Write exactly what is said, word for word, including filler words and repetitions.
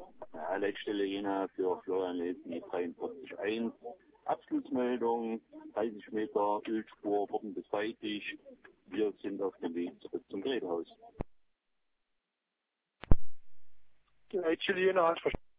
Ja, Leitstelle Jena für Florian Lesi dreiundvierzig eins. Abschlussmeldung, dreißig Meter Ölspur wurden beseitigt. Wir sind auf dem Weg zurück zum Gerätehaus. Die Leitstelle Jena hat verstanden.